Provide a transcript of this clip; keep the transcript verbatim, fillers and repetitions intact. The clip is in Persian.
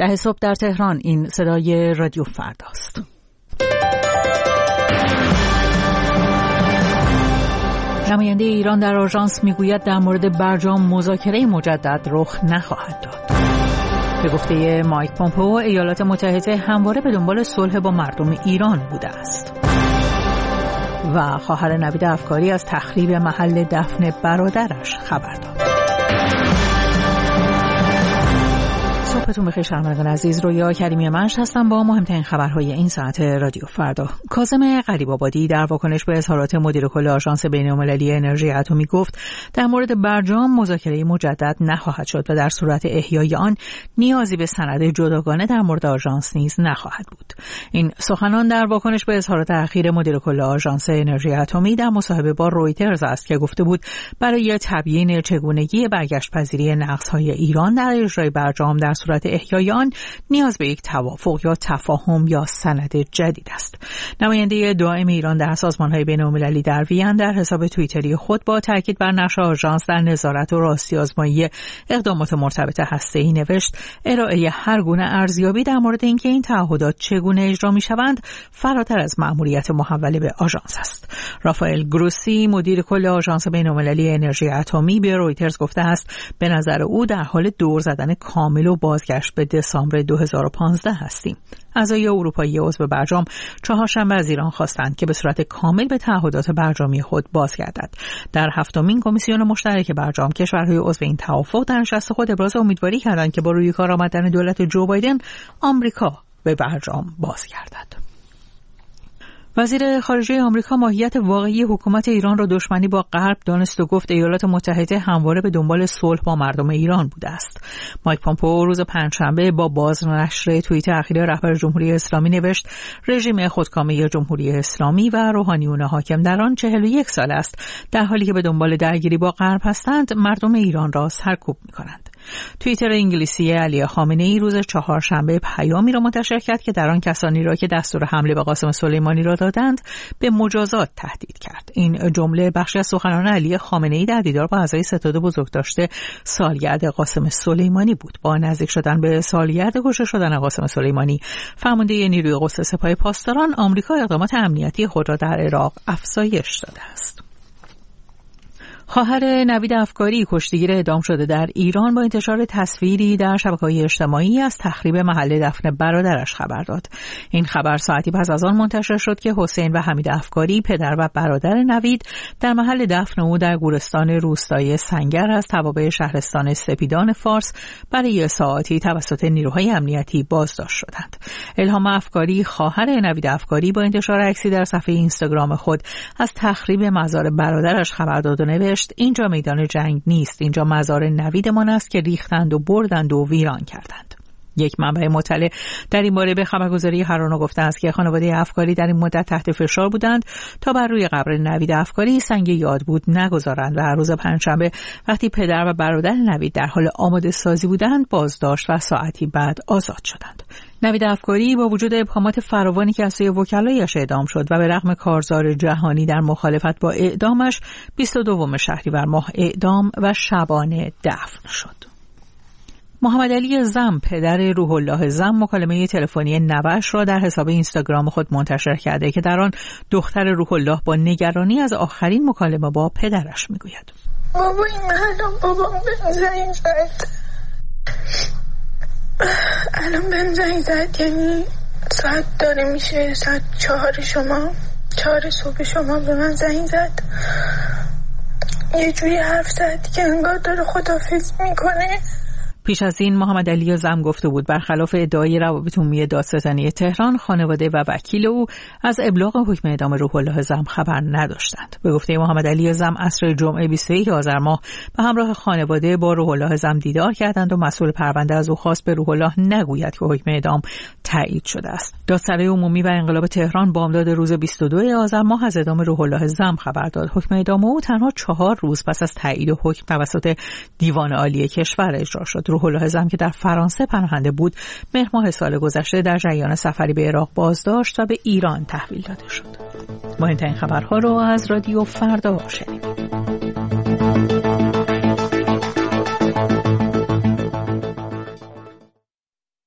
ده صبح در تهران. این صدای رادیو فرداست. نماینده ایران در آژانس میگوید در مورد برجام مذاکره مجدد رخ نخواهد داد. به گفته مایک پومپئو، ایالات متحده همواره به دنبال صلح با مردم ایران بوده است. و خواهر نوید افکاری از تخریب محل دفن برادرش خبر داد. صبحتون بخیر شنوندگان عزیز. رویا کریمی منش هستم با مهمترین خبرهای این ساعت رادیو فردا. کاظم غریب‌آبادی در واکنش به اظهارات مدیر کل آژانس بین‌المللی انرژی اتمی گفت در مورد برجام مذاکره مجدد نخواهد شد و در صورت احیای آن نیازی به سند جداگانه در مورد آژانس نیز نخواهد بود. این سخنان در واکنش به اظهارات اخیر مدیر کل آژانس انرژی اتمی در مصاحبه با رویترز است که گفته بود برای تبیین چگونگی برگشت‌پذیری نقض‌های ایران در اجرای برجام در صورت احیای آن نیاز به یک توافق یا تفاهم یا سند جدید است. نماینده دائم ایران در سازمان‌های بین‌المللی در وین در حساب توییتری خود با تاکید بر نقش آژانس در نظارت و راستی آزمایی اقدامات مرتبط هسته‌ای نوشت ارائه هر گونه ارزیابی در مورد اینکه این تعهدات چگونه اجرا می‌شوند فراتر از مأموریت محوله به آژانس است. رافائل گروسی مدیر کل آژانس بین‌المللی انرژی اتمی به رویترز گفته است به نظر او در حال دور زدن کامل و بازگشت به دسامبر دو هزار و پانزده هستیم. اعضای اروپایی عضو برجام چهارشنبه از ایران خواستند که به صورت کامل به تعهدات برجامی خود بازگردد. در هفتمین کمیسیون مشترک برجام کشورهای عضو این توافق در نشست خود ابراز امیدواری کردند که با روی کار آمدن دولت جو بایدن آمریکا به برجام بازگردد. وزیر خارجه آمریکا ماهیت واقعی حکومت ایران را دشمنی با غرب دانست و گفت ایالات متحده همواره به دنبال صلح با مردم ایران بوده است. مایک پومپئو روز پنجشنبه با بازنشر توییت اخیر رهبر جمهوری اسلامی نوشت رژیم خودکامه جمهوری اسلامی و روحانیون حاکم در آن چهل و یک سال است در حالی که به دنبال درگیری با غرب هستند مردم ایران را سرکوب می‌کنند. توییتر انگلیسی علی خامنه‌ای روز چهارشنبه پیامی را منتشر کرد که در آن کسانی را که دستور حمله به قاسم سلیمانی را دادند به مجازات تهدید کرد. این جمله بخشی از سخنان علی خامنه‌ای در دیدار با اعضای ستاد بزرگداشت سالگرد قاسم سلیمانی بود. با نزدیک شدن به سالگرد کشته شدن قاسم سلیمانی، فرمانده نیروی قدس سپاه پاسداران آمریکا اقدامات امنیتی خود را در عراق افزایش داده است. خواهر نوید افکاری کشتیگیر اعدام شده در ایران با انتشار تصویری در شبکه‌های اجتماعی از تخریب محل دفن برادرش خبر داد. این خبر ساعتی پس از آن منتشر شد که حسین و حمید افکاری پدر و برادر نوید در محل دفن او در گورستان روستایی سنگر از توابع شهرستان سپیدان فارس برای ساعاتی توسط نیروهای امنیتی بازداشت شدند. الهام افکاری خواهر نوید افکاری با انتشار عکسی در صفحه اینستاگرام خود از تخریب مزار برادرش خبر داد و نوشت اینجا میدان جنگ نیست، اینجا مزار نویدمان است که ریختند و بردند و ویران کردند. یک منبع مطلع در این باره به خبرگزاری هرانا گفته است که خانواده افکاری در این مدت تحت فشار بودند تا بر روی قبر نوید افکاری سنگ یاد بود نگذارند و هر روز پنجشنبه وقتی پدر و برادر نوید در حال آماده سازی بودند بازداشت و ساعتی بعد آزاد شدند. نوید افکاری با وجود ابهامات فراوانی که از سوی وکلایش اعدام شد و به رغم کارزار جهانی در مخالفت با اعدامش بیست و دوم شهریور ماه اعدام و شبانه دفن شد. محمد علی زم پدر روح الله زم مکالمه تلفنی نوه‌اش را در حساب اینستاگرام خود منتشر کرده که در آن دختر روح الله با نگرانی از آخرین مکالمه با پدرش میگوید بابا این الان بابام بهم زنگ زد الان بهم زنگ زد یعنی ساعت داره میشه ساعت چهار شما چهار صبح شما به من زنگ زد یه جوری حرف زد که انگار داره خداحافظ میکنه. پیش از این محمد علی زم گفته بود برخلاف ادعای روابط عمومی دادستانی تهران خانواده و وکیل او از ابلاغ حکم اعدام روح الله زم خبر نداشتند. به گفته محمد علی زم عصر جمعه بیست و یک آذر ماه به همراه خانواده با روح الله زم دیدار کردند و مسئول پرونده از او خواست به روح الله نگوید که حکم اعدام تایید شده است. دادسرای عمومی و انقلاب تهران بامداد روز بیست و دو آذر ماه از اعدام روح الله زم خبر داد. حکم اعدام او تنها چهار روز پس از تایید حکم توسط دیوان عالی کشور اجرا شد. روح الله زم که در فرانسه پناهنده بود مهر ماه سال گذشته در جریان سفری به عراق بازداشت و به ایران تحویل داده شد. مهمترین خبرها رو از رادیو فردا شنیدید.